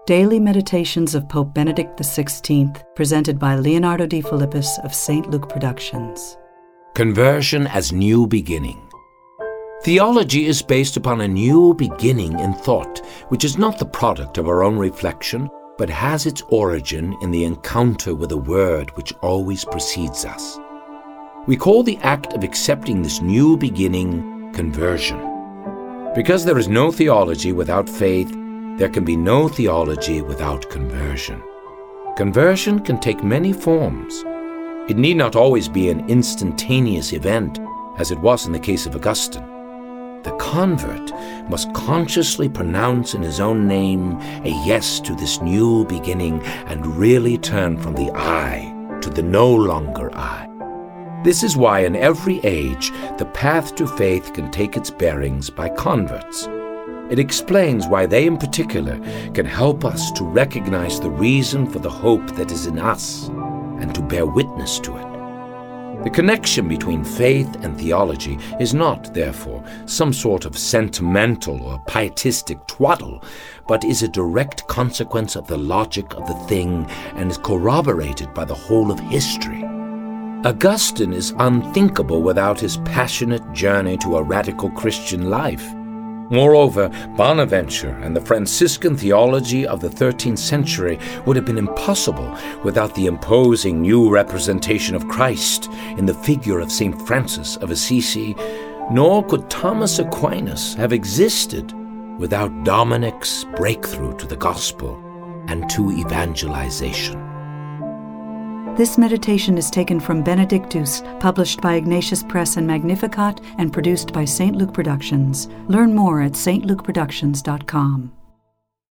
Daily Meditations of Pope Benedict XVI, presented by Leonardo de Philippis of St. Luke Productions. Conversion as new beginning. Theology is based upon a new beginning in thought, which is not the product of our own reflection, but has its origin in the encounter with a word which always precedes us. We call the act of accepting this new beginning conversion. Because there is no theology without faith, there can be no theology without conversion. Conversion can take many forms. It need not always be an instantaneous event, as it was in the case of Augustine. The convert must consciously pronounce in his own name a yes to this new beginning and really turn from the I to the no longer I. This is why in every age the path to faith can take its bearings by converts. It explains why they in particular can help us to recognize the reason for the hope that is in us and to bear witness to it. The connection between faith and theology is not, therefore, some sort of sentimental or pietistic twaddle, but is a direct consequence of the logic of the thing and is corroborated by the whole of history. Augustine is unthinkable without his passionate journey to a radical Christian life. Moreover, Bonaventure and the Franciscan theology of the 13th century would have been impossible without the imposing new representation of Christ in the figure of St. Francis of Assisi, nor could Thomas Aquinas have existed without Dominic's breakthrough to the gospel and to evangelization. This meditation is taken from Benedictus, published by Ignatius Press and Magnificat, and produced by St. Luke Productions. Learn more at stlukeproductions.com.